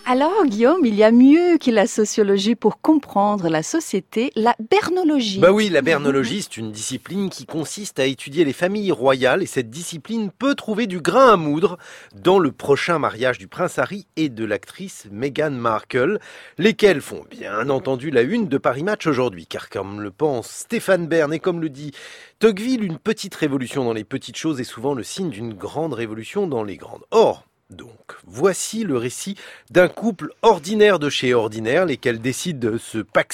Alors, Guillaume, il y a mieux que la sociologie pour comprendre la société, la bernologie. Bah oui, la bernologie, c'est une discipline qui consiste à étudier les familles royales et cette discipline peut trouver du grain à moudre dans le prochain mariage du prince Harry et de l'actrice Meghan Markle, lesquels font bien entendu la une de Paris Match aujourd'hui, car comme le pense Stéphane Bern et comme le dit Tocqueville, une petite révolution dans les petites choses est souvent le signe d'une grande révolution dans les grandes. Or, donc, voici le récit d'un couple ordinaire de chez ordinaire, lesquels décident de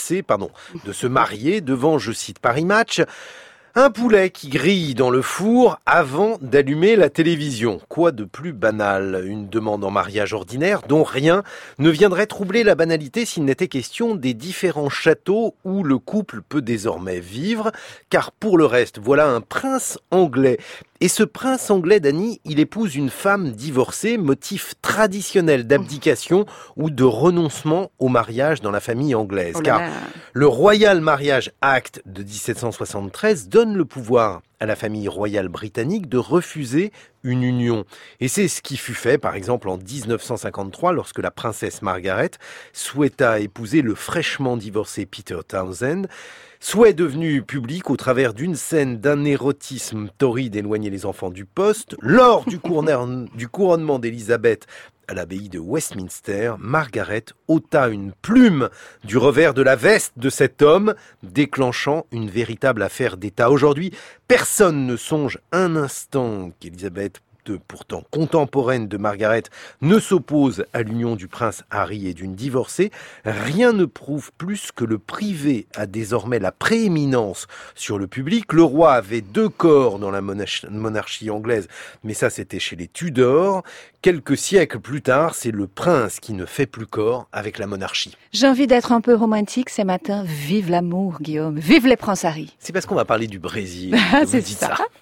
de se marier devant, je cite Paris Match, un poulet qui grille dans le four avant d'allumer la télévision. Quoi de plus banal? Une demande en mariage ordinaire dont rien ne viendrait troubler la banalité s'il n'était question des différents châteaux où le couple peut désormais vivre. Car pour le reste, voilà un prince anglais. Et ce prince anglais, Dany, il épouse une femme divorcée, motif traditionnel d'abdication ou de renoncement au mariage dans la famille anglaise. Car le Royal Marriage Act de 1773 donne le pouvoir à la famille royale britannique de refuser une union. Et c'est ce qui fut fait, par exemple, en 1953, lorsque la princesse Margaret souhaita épouser le fraîchement divorcé Peter Townsend. Souhait devenu public au travers d'une scène d'un érotisme torride d'éloigner les enfants du poste. Lors du couronnement d'Élisabeth à l'abbaye de Westminster, Margaret ôta une plume du revers de la veste de cet homme, déclenchant une véritable affaire d'État. Aujourd'hui, personne ne songe un instant qu'Élisabeth, pourtant contemporaine de Margaret, ne s'oppose à l'union du prince Harry et d'une divorcée. Rien ne prouve plus que le privé a désormais la prééminence sur le public. Le roi avait 2 corps dans la monarchie anglaise, mais ça c'était chez les Tudors. Quelques siècles plus tard, c'est le prince qui ne fait plus corps avec la monarchie. J'ai envie d'être un peu romantique ce matin. Vive l'amour, Guillaume. Vive les princes Harry. C'est parce qu'on va parler du Brésil. C'est ça.